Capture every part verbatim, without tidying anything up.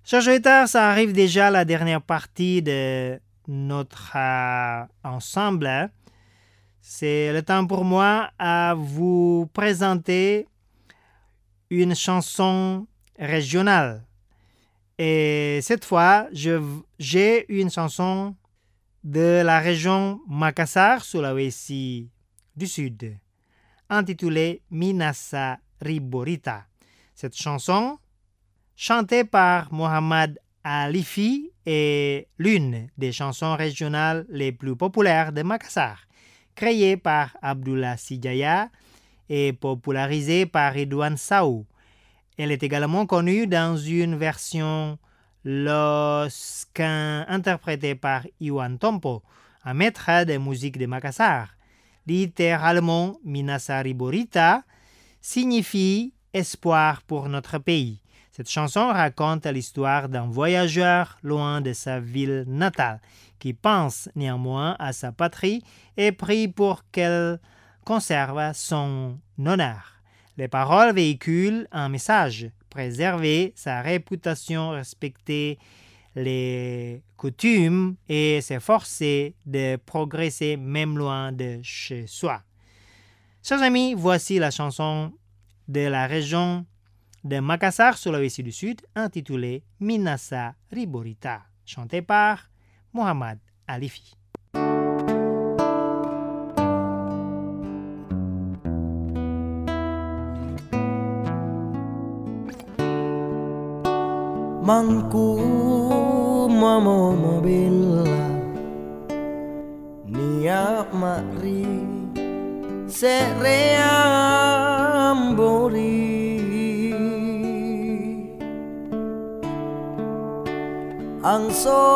Chers auditeurs, ça arrive déjà la dernière partie de notre euh, ensemble. C'est le temps pour moi à vous présenter une chanson régionale. Et cette fois, je, j'ai une chanson de la région Makassar, Sulawesi du Sud, intitulée Minasa Riborita. Cette chanson, chantée par Muhammad Alifi, est l'une des chansons régionales les plus populaires de Makassar, créée par Abdullah Sijaya et popularisée par Ridwan Saou. Elle est également connue dans une version loscan interprétée par Iwan Tompo, un maître de musique de Makassar. Littéralement, Minasa Riborita signifie espoir pour notre pays. Cette chanson raconte l'histoire d'un voyageur loin de sa ville natale qui pense néanmoins à sa patrie et prie pour qu'elle conserve son honneur. Les paroles véhiculent un message: préserver sa réputation, respecter les coutumes et s'efforcer de progresser même loin de chez soi. Chers amis, voici la chanson de la région de Makassar, Sulawesi du Sud, intitulée Minasa Riborita, chantée par Muhammad Alifi. Mangku mamo mobila niak mari sereambori ang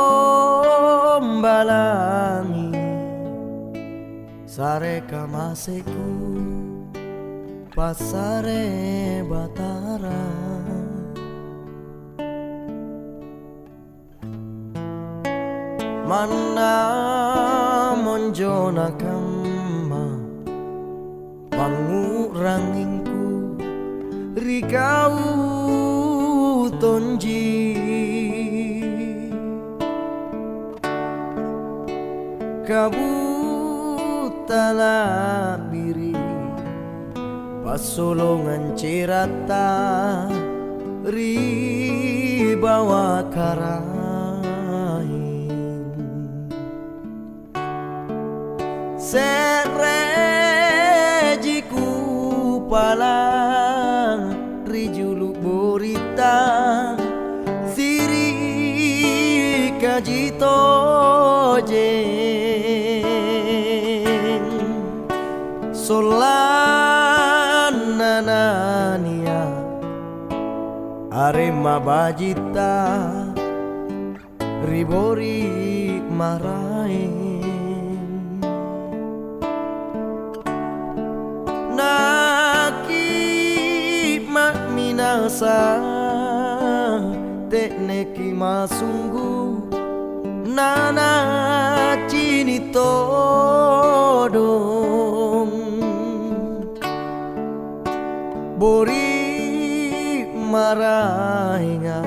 sombalangi sare kamaseku pasare batara mana monjona kama panguranginku rikau tonji kabutala biri pasolongan cirata ribawa karang serejiku palang rijulu borita siri kajito jeng solananania arema bajita ribori marae minasa tekneki masunggu nana cini todong bori marahinga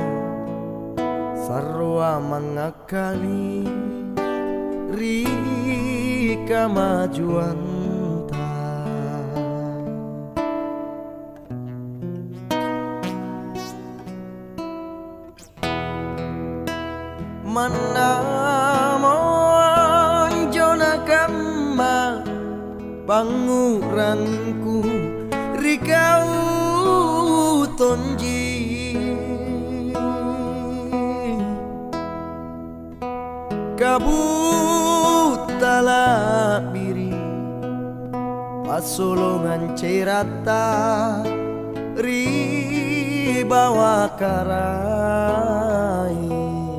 sarwa mangakali rika majuan manamon jona kama pangurangku rikau tonji kabutala biri pasolongan cerata ribawa karai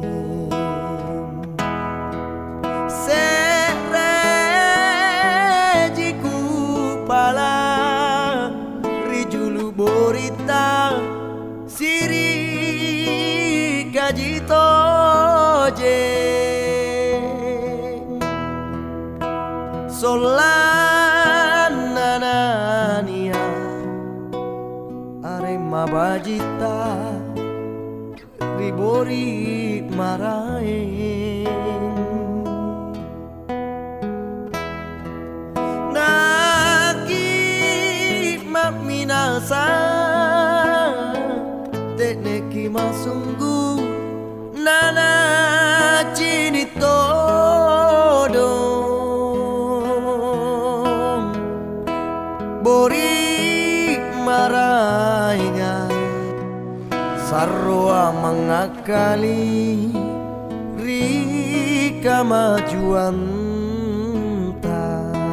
kajito jeng solananania arema bajita ribori maraeng nagi maminasa tekneki masunggu nana cini todong bori marainga sarwa mengakali rika majuan ta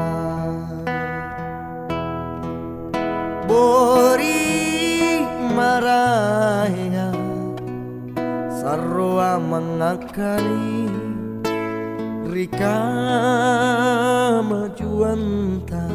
bori marainga sarwa mengakali rika majuan ta